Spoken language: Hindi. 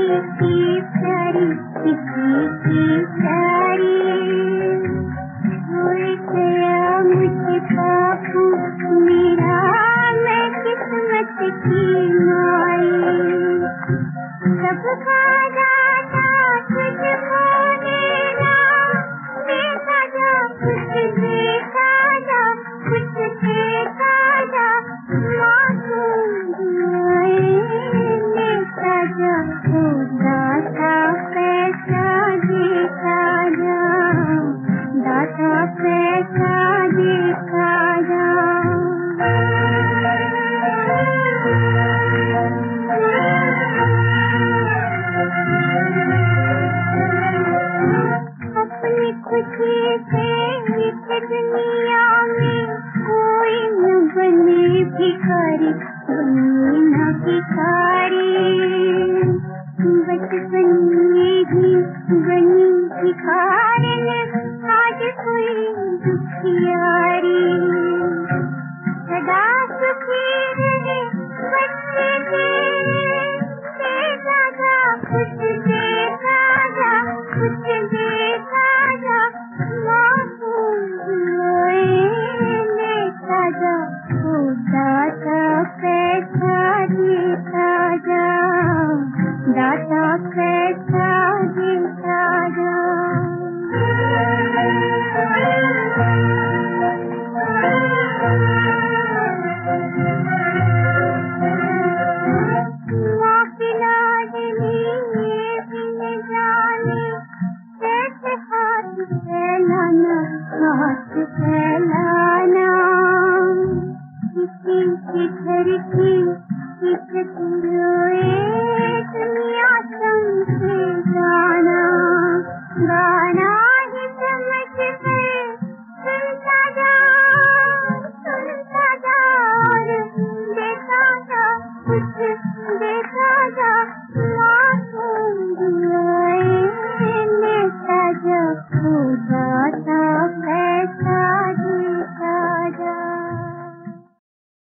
की प्यारी, किसी की प्यारी। भूल गया मुझे बापू मेरा, मैं किस्मत की माई। सबका दाता तुझको देना, देखा जा कुछ देखा जा, कुछ देखा जा। मासूम देखा जा, दाता पैसा देखा जा, दाता पैसा देखा जा। अपनी खुशी से इस दुनिया में कोई न बने भिखारी, बने न भिखारी। बचपन में ही बनी भिखारी, आज कोई दुखियारी। सदा सुखी रहे बच्चे तेरे, देखा जा कुछ देखा जा, कुछ देखा जा। मासूम देखा जा, ओ दाता पैसा देखा जा, दाता पैसा देखा जा। माँ की लाडली ये भी न जाने, कैसे हाथ फैलाना, हाथ फैलाना। किसी के घर की इज्जत रोए, दुनिया समझे गाना, गाना ही समझ कर सुनता जा, सुनता जा। और देखा जा कुछ देखा जा।